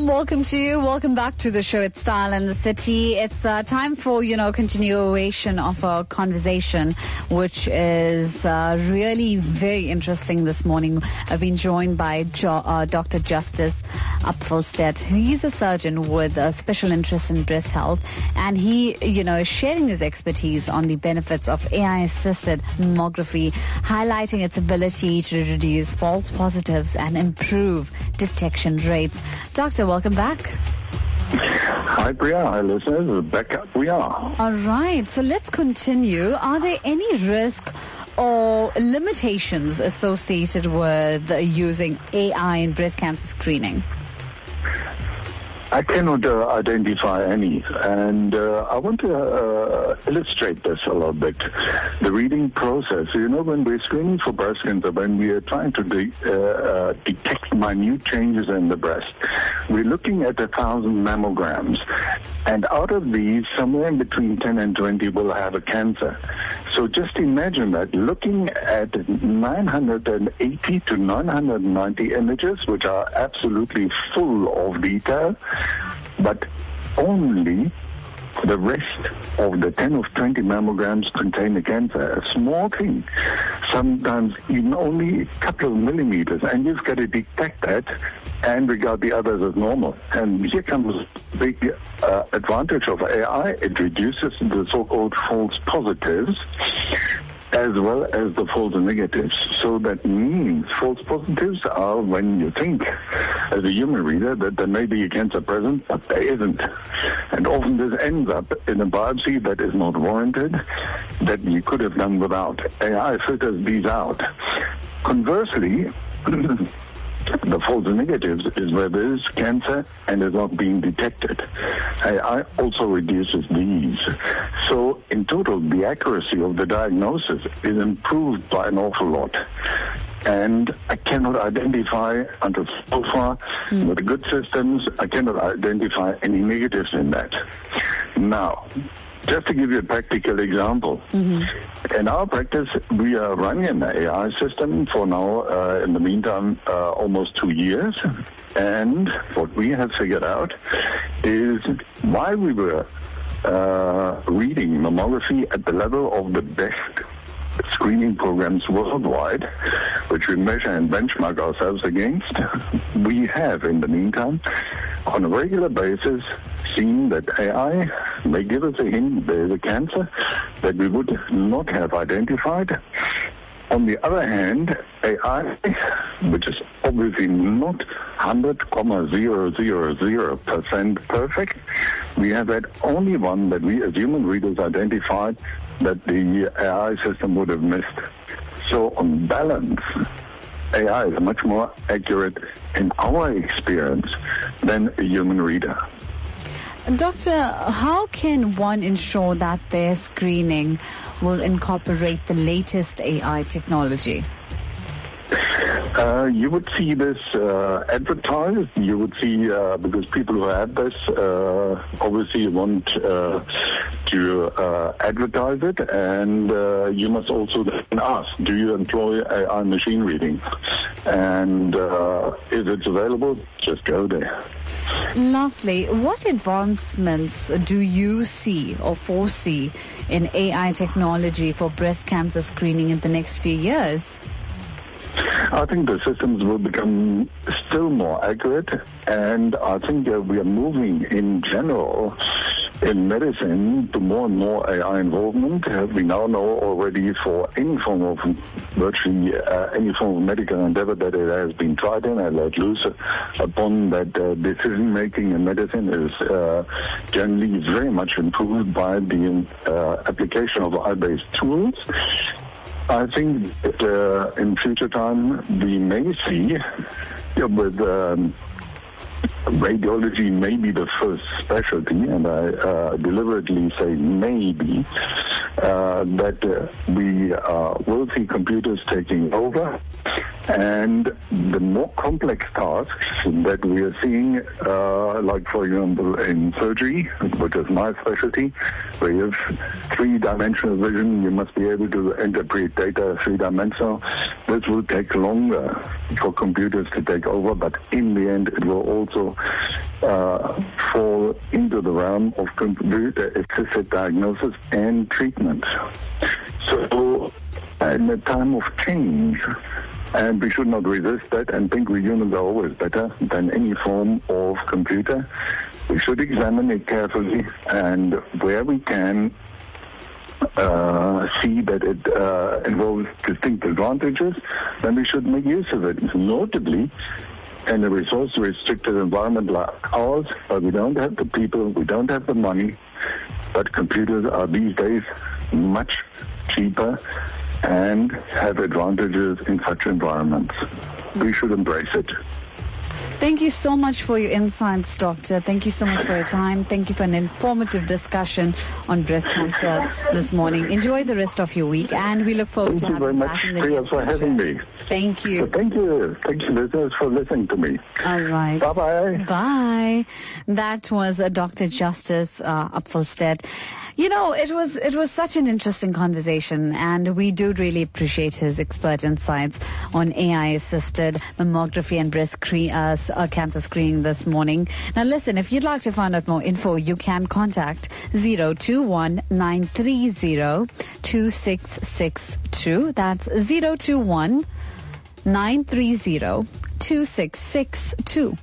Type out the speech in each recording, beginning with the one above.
warm welcome to you. Welcome back to the show. It's Style in the City. It's time for, continuation of our conversation, which is really very interesting this morning. I've been joined by Dr. Justice Upfelstedt. He's a surgeon with a special interest in breast health, and he, is sharing his expertise on the benefits of AI-assisted mammography, highlighting its ability to reduce false positives and improve detection rates. Doctor, welcome back. Hi, Priya. Hi, listeners. Back up we are. All right. So let's continue. Are there any risk or limitations associated with using AI in breast cancer screening? I cannot identify any, and I want to illustrate this a little bit. The reading process, when we're screening for breast cancer, when we are trying to detect minute changes in the breast, we're looking at 1,000 mammograms, and out of these, somewhere in between 10 and 20 will have a cancer. So just imagine that, looking at 980 to 990 images, which are absolutely full of detail, but only the rest of the 10 or 20 mammograms contain a cancer, a small thing, sometimes even only a couple of millimeters, and you've got to detect that and regard the others as normal. And here comes the big advantage of AI. It reduces the so-called false positives as well as the false negatives. So that means false positives are when you think, as a human reader, that there may be a cancer present, but there isn't. And often this ends up in a biopsy that is not warranted, that you could have done without. AI filters these out. Conversely, the false negatives is where there is cancer and is not being detected. AI also reduces these. So in total, the accuracy of the diagnosis is improved by an awful lot. And I cannot identify, until so far, with the good systems, I cannot identify any negatives in that. Now, just to give you a practical example, in our practice, we are running an AI system for now, in the meantime, almost 2 years. And what we have figured out is while we were reading mammography at the level of the best screening programs worldwide, which we measure and benchmark ourselves against, we have, in the meantime, on a regular basis, seen that AI may give us a hint there is a cancer that we would not have identified. On the other hand, AI, which is obviously not 100,000% perfect, we have had only one that we as human readers identified that the AI system would have missed. So on balance, AI is much more accurate in our experience than a human reader. Doctor, how can one ensure that their screening will incorporate the latest AI technology? You would see this advertised. You would see, because people who have this obviously want to advertise it, and you must also then ask, do you employ AI machine reading? And if it's available, just go there. Lastly, what advancements do you see or foresee in AI technology for breast cancer screening in the next few years? I think the systems will become still more accurate, and I think we are moving in general in medicine to more and more AI involvement. We now know already for any form of, virtually any form of medical endeavor that it has been tried in and let loose upon that decision-making in medicine is generally very much improved by the application of AI-based tools. I think that in future time we may see with radiology may be the first specialty, and I deliberately say maybe, that we will see computers taking over And the more complex tasks that we are seeing, like for example in surgery, which is my specialty, where you have three-dimensional vision, you must be able to interpret data three-dimensional. This will take longer for computers to take over, but in the end it will also fall into the realm of computer-assisted diagnosis and treatment. So in a time of change, and we should not resist that and think we humans are always better than any form of computer. We should examine it carefully, and where we can see that it involves distinct advantages, then we should make use of it. Notably, in a resource-restricted environment like ours, where we don't have the people, we don't have the money, but computers are these days much cheaper and have advantages in such environments. We should embrace it. Thank you so much for your insights, Doctor. Thank you so much for your time. Thank you for an informative discussion on breast cancer this morning. Enjoy the rest of your week, and we look forward to having you back in the near future. Thank you very much, Priya, for having me. Thank you. So thank you, listeners, for listening to me. All right. Bye-bye. Bye. That was Dr. Justice Upfelstedt. You know, it was such an interesting conversation, and we do really appreciate his expert insights on AI-assisted mammography and breast cancer screening this morning. Now listen, if you'd like to find out more info, you can contact 021-930-2662. That's 021-930-2662.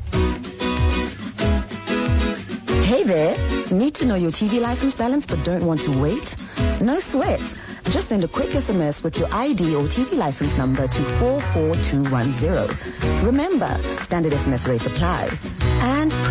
Hey there, need to know your TV license balance but don't want to wait? No sweat. Just send a quick SMS with your ID or TV license number to 44210. Remember, standard SMS rates apply. And